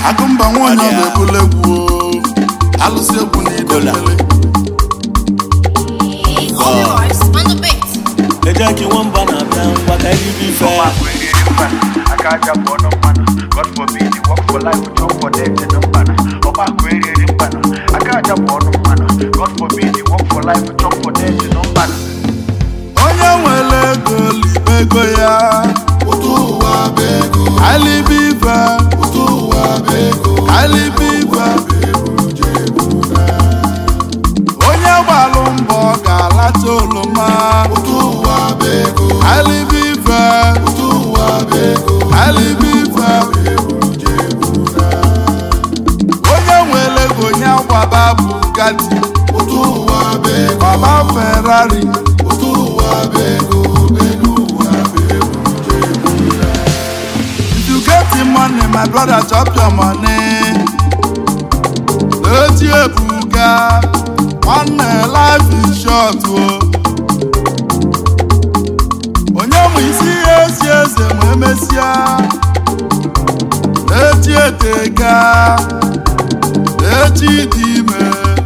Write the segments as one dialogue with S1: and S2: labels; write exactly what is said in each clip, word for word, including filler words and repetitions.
S1: Agụmba nwanyị ọ na-ebule egwu alụsị egwu n'idemele
S2: Ejaki wamba na bia waka ibi fe
S3: Akaja bono mana God forbid you work for life with for death in umbana Oba kwere rimbana Akaja bono mana God forbid you work for life with for death in umbana
S1: Onye nwere ego libego ya Utuwa bego Alibiva Utuwa bego Alibiva Onye gbalụ mbọ ga-alata oloma Utuwa bego Alibiva Utuwa bego Alibiva Onye nwere ego nya gbaba Bugatti Utuwa bego Baba Ferrari Utuwa bego If you get the money, my brother, chop your money. Let you buga. One life is short. Onye mu isi esi ese mu emesia. Let you tega. Let you dime.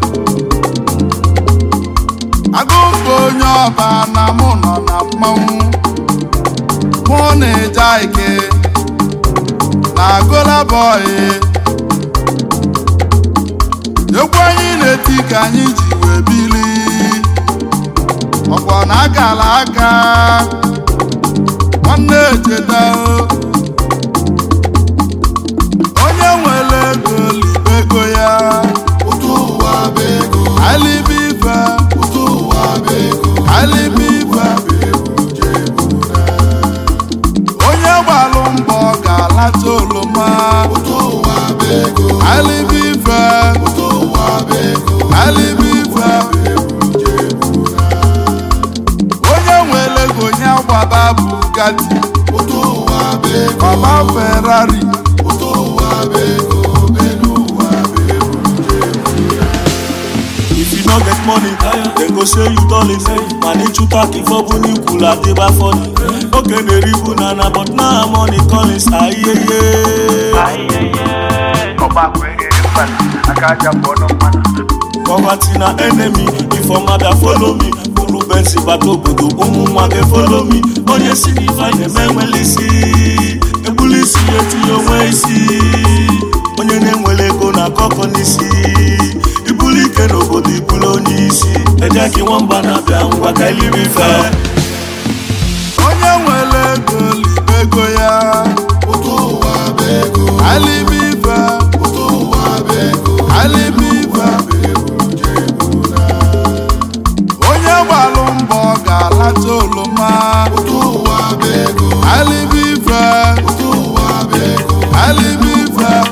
S1: Agụmba onye ọba na mụ nọ na mmanwụ. Mụ na-eja ike. Na gola boy Egwu anyị na-eti ka anyị ji wee bili Ọkwa na akala aka Nwanne echeta Onye nwere ego libego ya Utuwa bego Alibiva Utuwa bego Alibiva Onye gbalụ mbọ ga-alata oloma Utuwa bego Alibiva Utuwa bego Alibiva Onye nwere ego nya gbaba Bugatti Utuwa bego Baba Ferrari Utuwa bego
S2: If you no get money, they go say you dollars. Money chuta kifo buni kula deba funny. Okay, they ribu nana, but now money calling. Aye yeah.
S3: Aye yeah. Oba kwere rimbana Akaja bono mana
S2: Poverty na enemy. If a mother follow me, Bulu Bensi bato budu umu mage follow me. Onye sini find a man well isi. Ebulisi yeti yo wesi. Onye nemwele go na koko nisi. Ibulike n'obodo ibulu onye isi Ejaki wamba na bia waka ilibi fe
S1: Onye nwere ego libego ya Utuwa bego Alibiva Utuwa bego Alibiva Onye gbalụ mbọ ga-alata oloma Utuwa bego Alibiva Utuwa bego Alibiva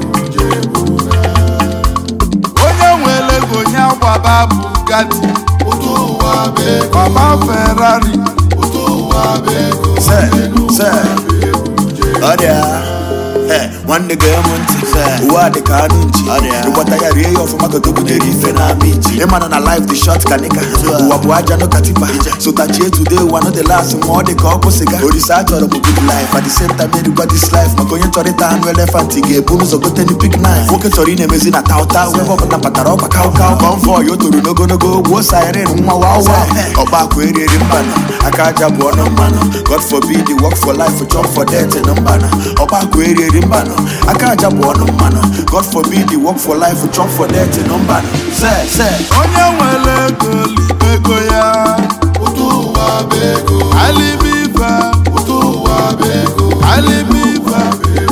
S1: Baba Bugatti Utuwa bego Baba Ferrari Utuwa bego
S4: Say, say Odia Eh, one nigga munti Uwa de kanunchi Uwata ya reye of magotoku neri fe na michi Emana na life the short kanika Uwa buaja no katipa So tachie today one of the last More de koko siga Odisa choro mu good life At the same time everybody's life Makonye chorita anu elephant Ige bunu so gote ni big knife Woke chori ne mezi na tauta Wevo na pataropa kau kau Bonfo yo toru nogo nogo Wo siren umma wow wow Oba kwere rimbana Akaja buono mano God forbid you work for life For job for death in umbana Oba kwere rimbano Akaja buono mano God forbid you work for life For job for death in umbana Say, say
S1: Onye nwere ego libego ya Utuwa bego Alibiva Utuwa bego Alibiva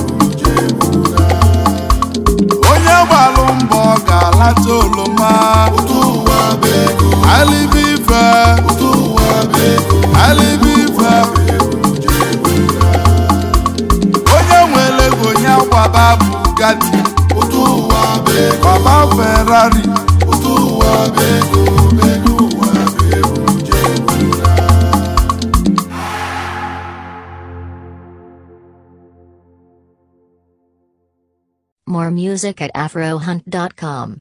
S1: Onye gbalụ mbọ ga-alata oloma Utuwa bego Alibiva Utuwa bego Alibiva Onye nwere ego nya gbaba Bugatti Utuwa bego Baba Ferrari Utuwa bego
S5: More music at afro hunt dot com.